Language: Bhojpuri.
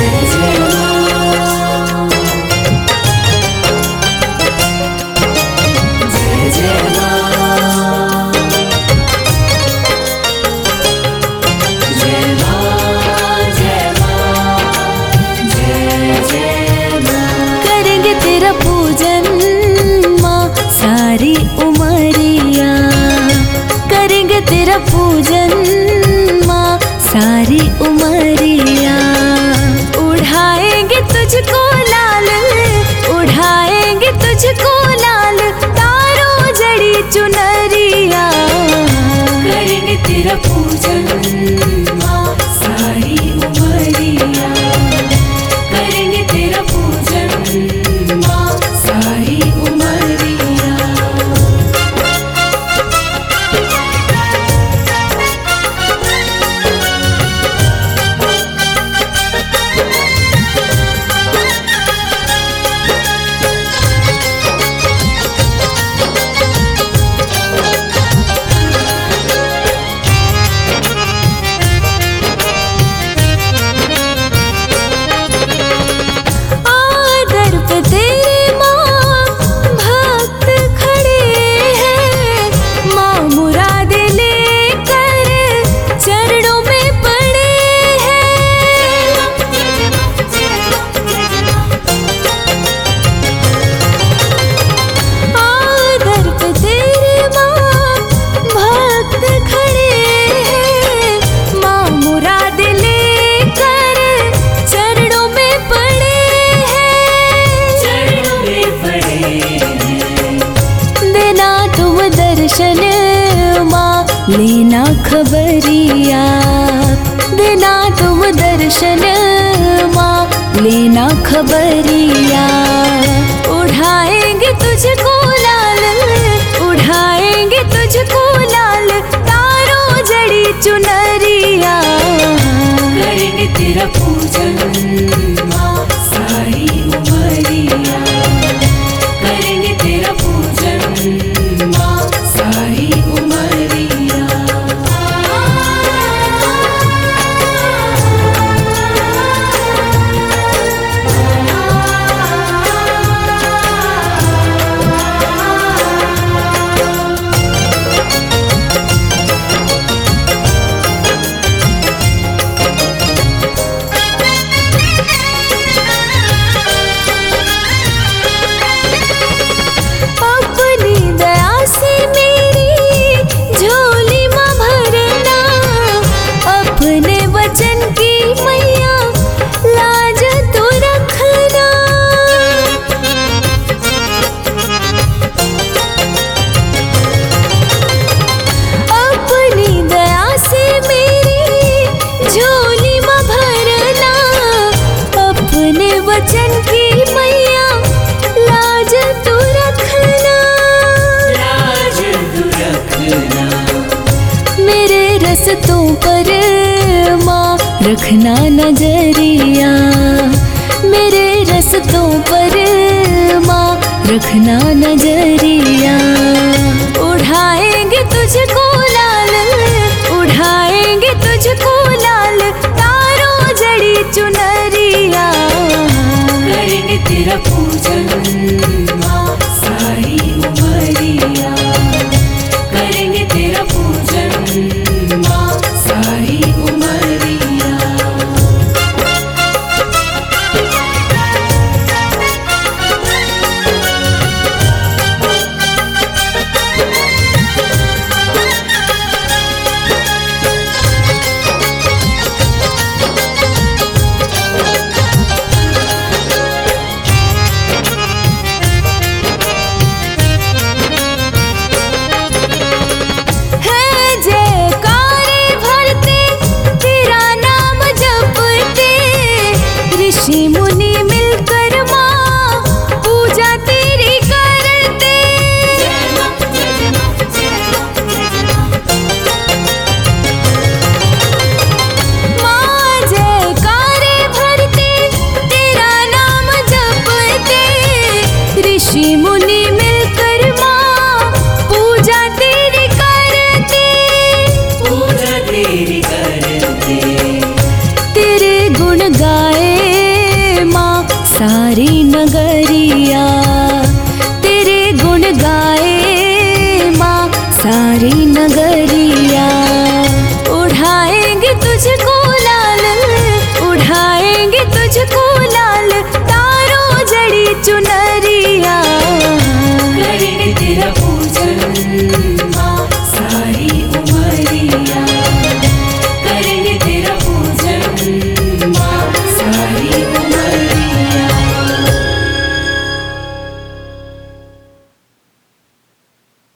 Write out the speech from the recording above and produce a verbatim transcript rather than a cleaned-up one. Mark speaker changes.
Speaker 1: सारी उमरिया करेंगे तेरा पूजन माँ, सारी उमरिया उड़ाएंगे तुझको लाल, उड़ाएंगे तुझको लाल तारों जड़ी चुनरिया। करेंगे तेरा पूजन माँ, सारी उमरिया करेंगे तेरा पूजन माँ, सारी उमरिया। दर्शन माँ लेना खबरिया, देना तुम दर्शन माँ लेना खबरिया। उड़ाएंगे तुझको लाल, उड़ाएंगे तुझको लाल तारों जड़ी चुनरिया। करेंगे तेरा पूजन माँ, सारी उमरिया करेंगे तेरा पूजन माँ, सारी उमरिया। वचन की मैया लाज तू रखना, लाज तू रखना। मेरे रस्तों पर माँ रखना नजरिया, मेरे रस्तों पर माँ रखना नजरिया। उड़ाएंगे तुझको लाल, उड़ाएंगे तुझको